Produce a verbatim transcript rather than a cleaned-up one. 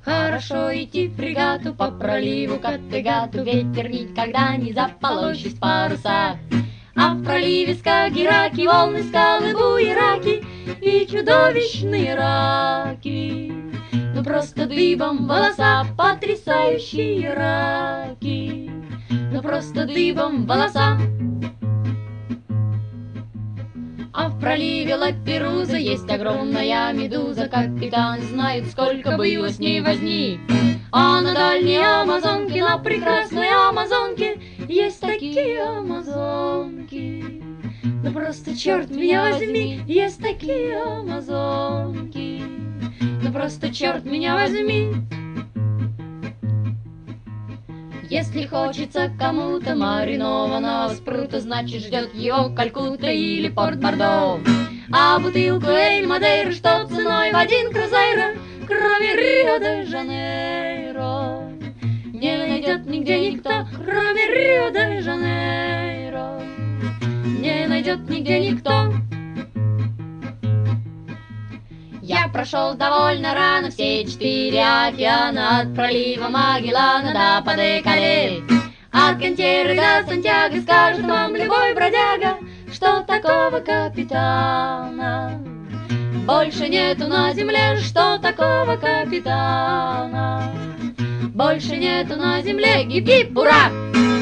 Хорошо идти в фрегату по проливу Каттегату, ветер никогда не заполощет в парусах. А в проливе Скагераки волны, скалы, буераки и чудовищные раки. Ну просто дыбом волоса, потрясающие раки. Ну просто дыбом волоса. А в проливе Лаперуза есть огромная медуза. Капитан знает, сколько было с ней возни. А на дальней Амазонке, на прекрасной Амазонке есть такие амазонки. Ну просто черт меня возьми, есть такие амазонки. Ну просто черт меня возьми. Если хочется кому-то маринованного спрута, значит ждет его Калькутта или Порт-Бордо. А бутылку Эль Мадейры, что ценой в один крузейро, кроме Рио-де-Жанейро, не найдет нигде никто, кроме Рио-де-Жанейро, не найдет нигде никто. Я прошел довольно рано все четыре океана, от пролива Магеллана до Паде-Кале. От Кантеры до Сантьяго скажет вам любой бродяга, что такого капитана больше нету на земле, что такого капитана больше нету на земле. Гип-гип, ура!